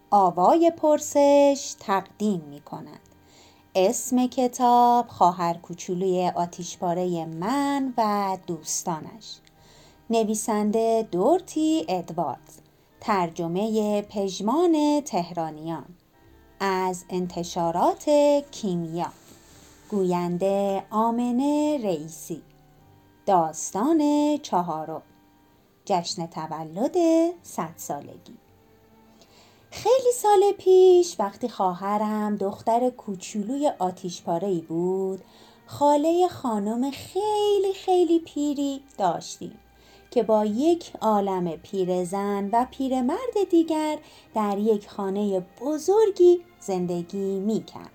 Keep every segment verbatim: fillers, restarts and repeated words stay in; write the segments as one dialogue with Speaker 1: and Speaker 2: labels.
Speaker 1: آوای پرسش تقدیم می کند. اسم کتاب خواهر کوچولوی آتیشپاره من و دوستانش. نویسنده دورتی ادواردز. ترجمه پژمان تهرانیان. از انتشارات کیمیا. گوینده آمنه رئیسی. داستان چهارم. جشن تولد صد سالگی. خیلی سال پیش وقتی خواهرم دختر کوچولوی آتیشپاره‌ای بود، خاله خانم خیلی خیلی پیری داشتیم که با یک عالم پیرزن و پیرمرد دیگر در یک خانه بزرگی زندگی می‌کرد.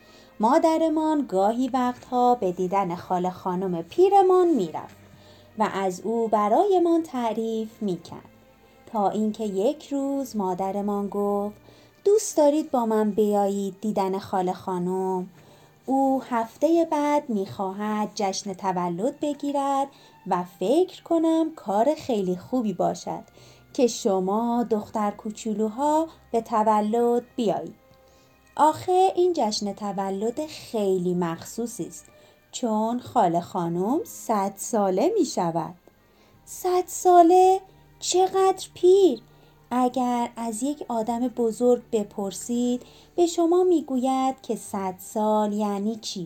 Speaker 1: مادرمان گاهی وقتها به دیدن خاله خانم پیرمان می‌رفت و از او برایمان تعریف می‌کرد. تا اینکه یک روز مادرمان گفت دوست دارید با من بیایید دیدن خاله خانم؟ او هفته بعد میخواهد جشن تولد بگیرد و فکر کنم کار خیلی خوبی باشد که شما دختر کوچولوها به تولد بیایید. آخه این جشن تولد خیلی مخصوصی است چون خاله خانم صد ساله می شود. صد ساله؟ چقدر پیر! اگر از یک آدم بزرگ بپرسید به شما میگوید که صد سال یعنی چی؟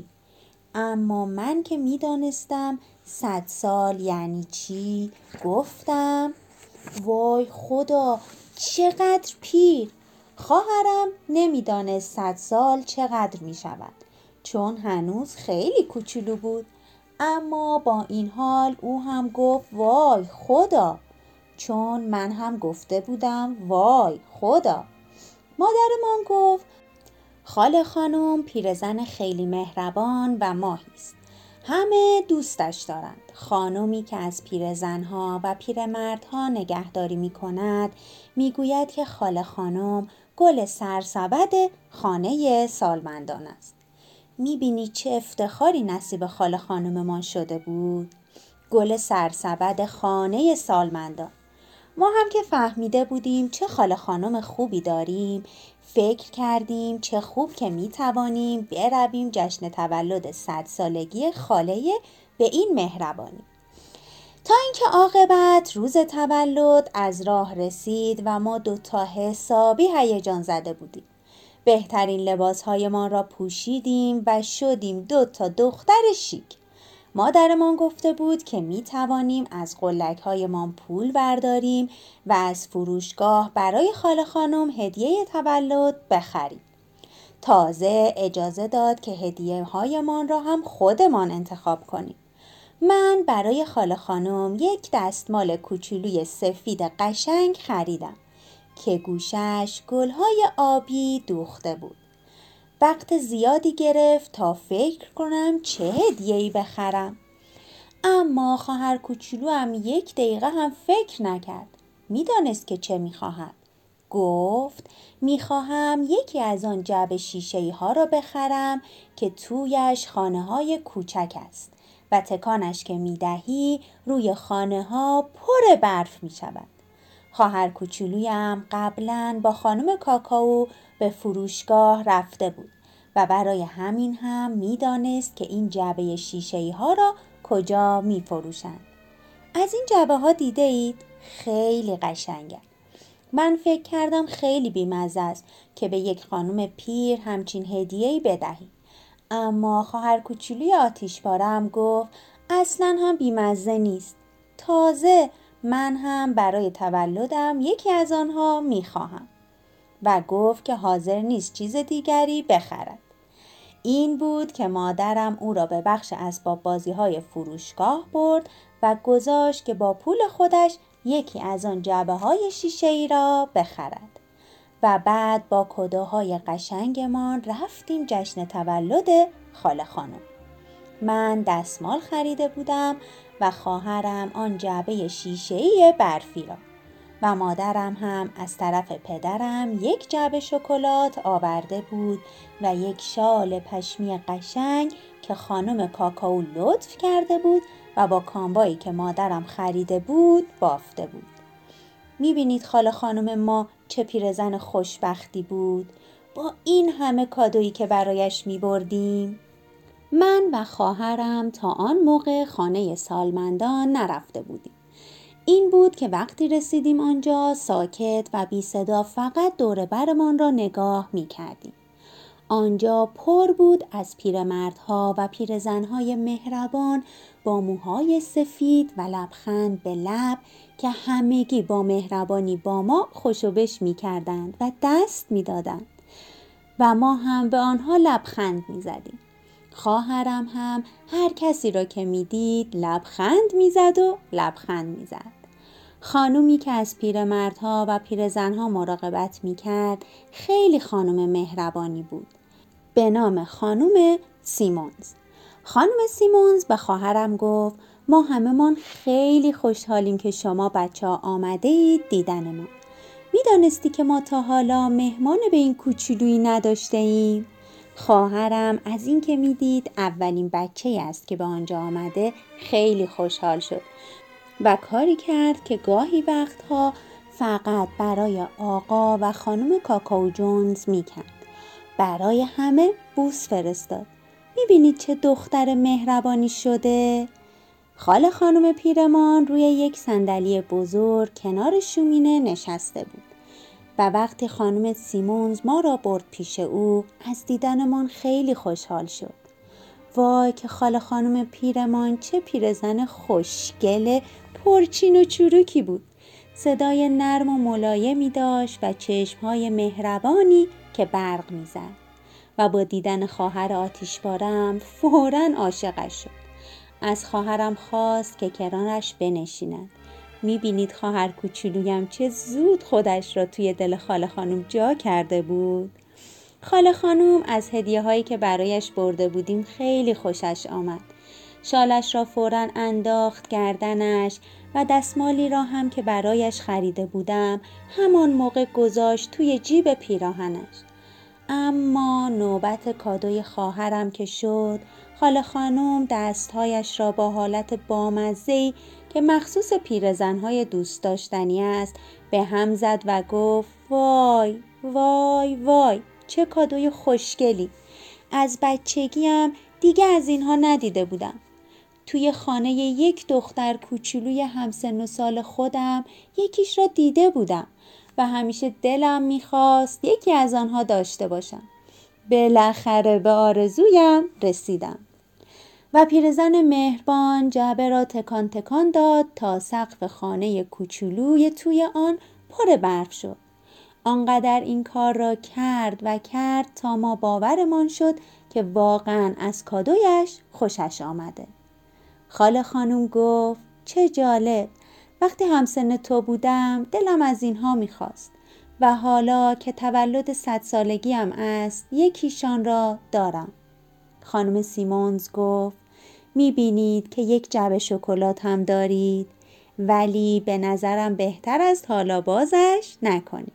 Speaker 1: اما من که میدانستم صد سال یعنی چی گفتم وای خدا چقدر پیر! خواهرم نمیدانست صد سال چقدر می شود چون هنوز خیلی کوچولو بود، اما با این حال او هم گفت وای خدا، چون من هم گفته بودم وای خدا. مادرمان گفت خاله خانم پیرزن خیلی مهربان و ماهی است. همه دوستش دارند. خانمی که از پیرزنها و پیرمردها نگهداری می کند می گوید که خاله خانم گل سرسبد خانه سالمندان است. می بینی چه افتخاری نصیب خاله خانممان شده بود؟ گل سرسبد خانه سالمندان. ما هم که فهمیده بودیم چه خاله خانم خوبی داریم، فکر کردیم چه خوب که می توانیم برویم جشن تولد صد سالگی خاله به این مهربانی. تا اینکه عاقبت روز تولد از راه رسید و ما دوتا حسابی هیجان زده بودیم. بهترین لباسهایمان را پوشیدیم و شدیم دوتا دختر شیک. مادرمان گفته بود که می توانیم از قلک‌هایمان پول برداریم و از فروشگاه برای خاله خانم هدیه تولد بخریم. تازه اجازه داد که هدیه هایمان را هم خودمان انتخاب کنیم. من برای خاله خانم یک دستمال کوچولوی سفید قشنگ خریدم که گوشش گلهای آبی دوخته بود. وقت زیادی گرفت تا فکر کنم چه هدیه‌ای بخرم. اما خواهر کوچولوام یک دقیقه هم فکر نکرد. میدانست که چه میخواهد. گفت میخواهم یکی از آن جعبه شیشه‌ای ها را بخرم که تویش خانه های کوچک است و تکانش که میدهی روی خانه ها پر برف میشود. خواهر کوچولویم قبلاً با خانم کاکائو به فروشگاه رفته بود و برای همین هم میدانست که این جعبه شیشه‌ای ها را کجا می فروشند. از این جعبه ها دیده اید؟ خیلی قشنگند. من فکر کردم خیلی بیمزه است که به یک خانم پیر همچین هدیه‌ای بدهی. اما خواهر کوچولوی آتیشپاره‌ام گفت اصلاً هم بیمزه نیست. تازه من هم برای تولدم یکی از آنها می خواهم. و گفت که حاضر نیست چیز دیگری بخرد. این بود که مادرم او را به بخش اسباب بازی های فروشگاه برد و گذاشت که با پول خودش یکی از آن جعبه های شیشه ای را بخرد. و بعد با کدوهای قشنگمان رفتیم جشن تولد خاله خانم. من دستمال خریده بودم و خواهرم آن جعبه شیشه‌ای برفی را و مادرم هم از طرف پدرم یک جعبه شکلات آورده بود و یک شال پشمی قشنگ که خانم کاکائو لطف کرده بود و با کامبایی که مادرم خریده بود بافته بود. میبینید خاله خانم ما چه پیرزن خوشبختی بود با این همه کادویی که برایش میبردیم. من و خواهرم تا آن موقع خانه سالمندان نرفته بودیم. این بود که وقتی رسیدیم آنجا ساکت و بی صدا فقط دور برمان را نگاه می کردیم. آنجا پر بود از پیرمردها و پیرزنهای مهربان با موهای سفید و لبخند به لب که همگی با مهربانی با ما خوشوبش می کردند و دست می دادند و ما هم به آنها لبخند می زدیم. خواهرم هم هر کسی را که می دید لبخند می زد و لبخند می زد. خانومی که از پیرمردها و پیرزنها مراقبت می کرد خیلی خانم مهربانی بود. به نام خانم سیمونز. خانم سیمونز به خواهرم گفت ما همه‌مان خیلی خوشحالیم که شما بچه ها آمده اید دیدن ما. می دانستی که ما تا حالا مهمان به این کوچولویی نداشته ایم؟ خواهرم از این که می دید اولین بچه است که به آنجا آمده خیلی خوشحال شد و کاری کرد که گاهی وقتها فقط برای آقا و خانم کاکائو جونز می کرد. برای همه بوس فرستاد. می بینید چه دختر مهربانی شده؟ خاله خانم پیرمان روی یک صندلی بزرگ کنار شومینه نشسته بود و وقتی خانم سیمونز ما را برد پیش او از دیدنمان خیلی خوشحال شد. وای که خاله خانم پیرمان چه پیرزن خوشگل پرچین و چروکی بود. صدای نرم و ملایمی داشت و چشمهای مهربانی که برق می‌زد و با دیدن خواهر آتشپاره‌ام فوراً عاشقش شد. از خواهرم خواست که کنارش بنشیند. می‌بینید خواهر کوچولویم چه زود خودش را توی دل خاله خانم جا کرده بود. خاله خانم از هدیه‌هایی که برایش برده بودیم خیلی خوشش آمد. شالش را فوراً انداخت گردنش و دستمالی را هم که برایش خریده بودم همان موقع گذاشت توی جیب پیراهنش. اما نوبت کادوی خواهرم که شد، خاله خانم دستهایش را با حالت بامزه‌ای که مخصوص پیرزن‌های دوست داشتنی است به هم زد و گفت وای وای وای چه کادوی خوشگلی. از بچگیم دیگه از اینها ندیده بودم. توی خانه یک دختر کوچولوی همسن و سال خودم یکیش را دیده بودم و همیشه دلم میخواست یکی از آنها داشته باشم. بالاخره به آرزویم رسیدم. و پیرزن مهربان جعبه را تکان تکان داد تا سقف خانه کوچولوی توی آن پر برف شد. آنقدر این کار را کرد و کرد تا ما باورمان شد که واقعا از کادویش خوشش آمده. خاله خانم گفت چه جالب، وقتی همسن تو بودم دلم از اینها میخواست و حالا که تولد صد سالگیم است یکیشان را دارم. خانم سیمونز گفت میبینید که یک جعبه شکلات هم دارید، ولی به نظرم بهتر است حالا بازش نکنید.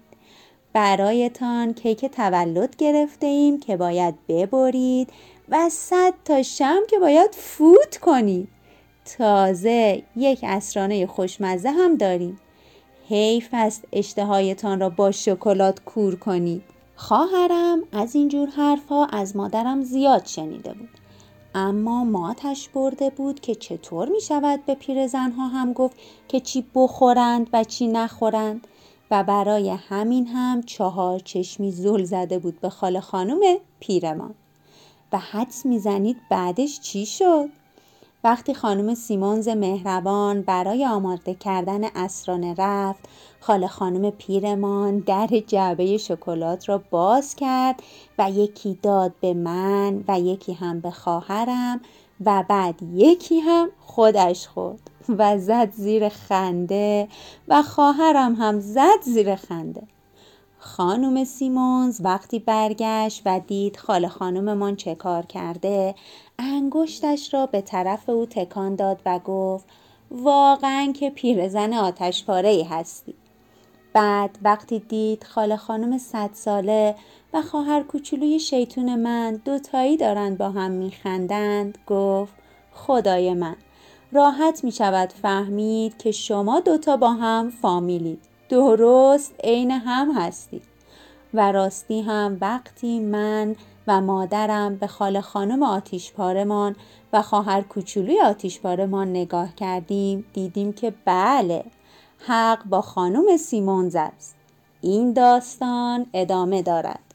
Speaker 1: برایتان کیک تولد گرفته ایم که باید ببرید و صد تا شمع که باید فوت کنید. تازه یک عصرانه خوشمزه هم داریم. حیف است اشتهایتان را با شکلات کور کنید. خواهرم از اینجور حرفها از مادرم زیاد شنیده بود، اما ماتش برده بود که چطور می شود به پیرزنها هم گفت که چی بخورند و چی نخورند و برای همین هم چهار چشمی زل زده بود به خاله خانم پیرمان. و حدس میزنید بعدش چی شد؟ وقتی خانم سیمونز مهربان برای آماده کردن عصرانه رفت، خاله خانم پیرمان در جعبه شکلات را باز کرد و یکی داد به من و یکی هم به خواهرم و بعد یکی هم خودش خورد و زد زیر خنده و خواهرم هم زد زیر خنده. خانم سیمونز وقتی برگشت و دید خاله خانممان چه کار کرده، انگشتش را به طرف او تکان داد و گفت واقعاً که پیرزن آتشپاره‌ای هستی. بعد وقتی دید خاله خانم صد ساله و خواهر کوچولوی شیطون من دوتایی دارند با هم میخندند گفت خدای من، راحت میشود فهمید که شما دوتا با هم فامیلید. درست عین هم هستید. و راستی هم وقتی من و مادرم به خاله خانم آتیشپارمان و خواهر کوچولوی آتیشپارمان نگاه کردیم، دیدیم که بله، حق با خانم سیمونز است. این داستان ادامه دارد.